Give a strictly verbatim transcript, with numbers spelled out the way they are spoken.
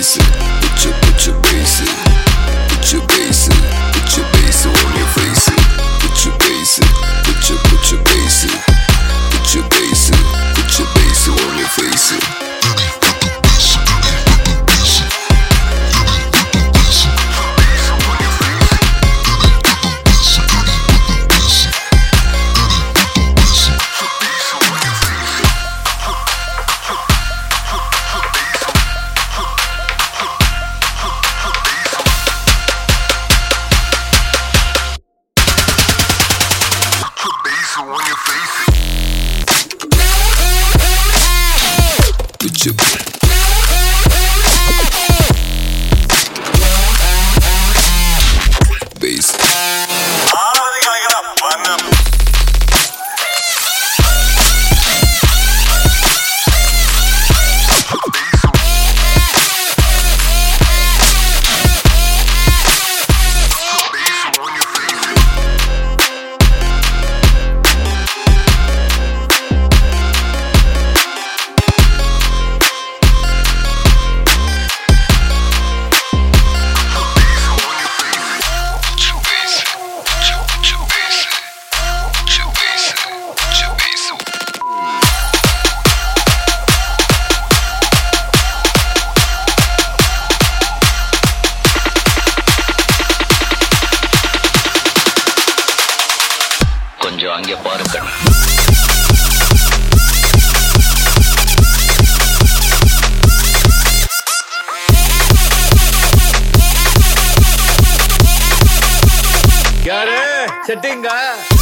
bass in. Put your, put your bass in. Put your bass in. Put your bass on your face in. Put your bass in. Put your, put your bass in. Put your bass in. Put your bass on your face in. Put your bass. கொஞ்சம் அங்கே பாருங்க. யாரு செட்டிங்கா?